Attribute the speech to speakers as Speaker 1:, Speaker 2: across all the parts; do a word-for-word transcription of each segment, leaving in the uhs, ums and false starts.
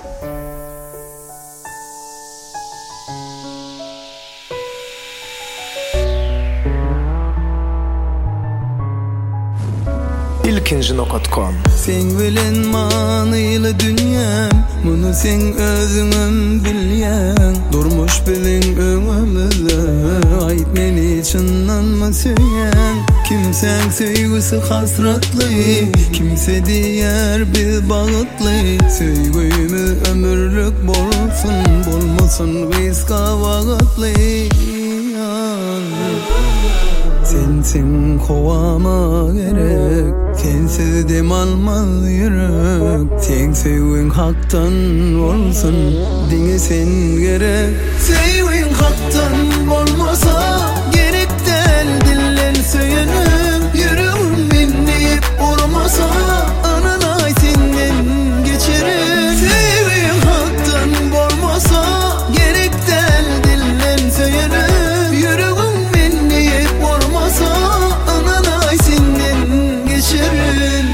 Speaker 1: ilkinci nokta com.
Speaker 2: Sen bilen manyly dünyam, muny sen özüňem bilýän. Durmuş bilen öňümizde, aýt meni çyndanma söýýän. Kimsen söýgüsi hasratly, kimse diýer biz bagытly. Söýgümi ömürlük bolsun, bolmasyn gysga wagtly. Sensin kovama gerek, sensiz dem almaz yürek. Sen sevgin haktan olsun, dine sen gerek. Sevgin haktan olmasa gerek del, dillen söylenip yüreğim beni vurmasa ananay senden geçerim. Sevgin haktan olmasa gerek del, dillen söylenip yüreğim ananay senden geçerim.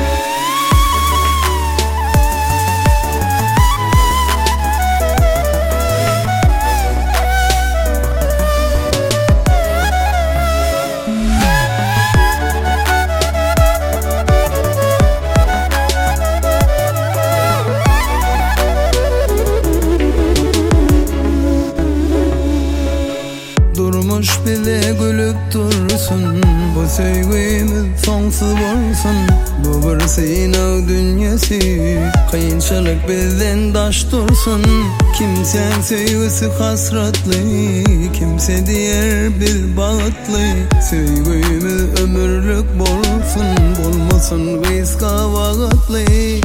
Speaker 2: Durmuş bile gülüp dursun, bu söýgümiz soňsuz bolsun. Bu bir synaw dünýäsi, kıyınçılık bizden daş dursun. Kimsen söýgüsi hasratly, kimse diýer biz bagытly. Söýgümiz ömürlük bolsun, bolmasyn gysga wagtly.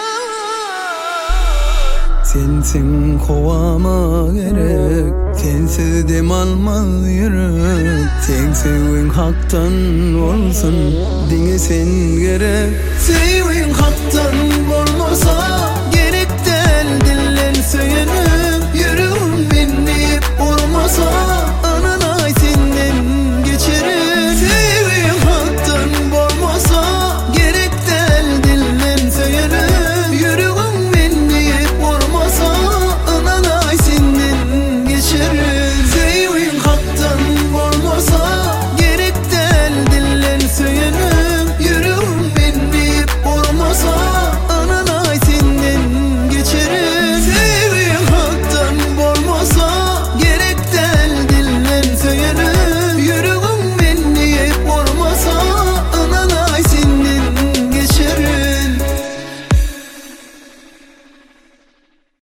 Speaker 2: Sensin kovama gerek, sensiz dem almaz yürek. Sen sevgin haktan olsun, dine sen gerek. Sevgin haktan olmasa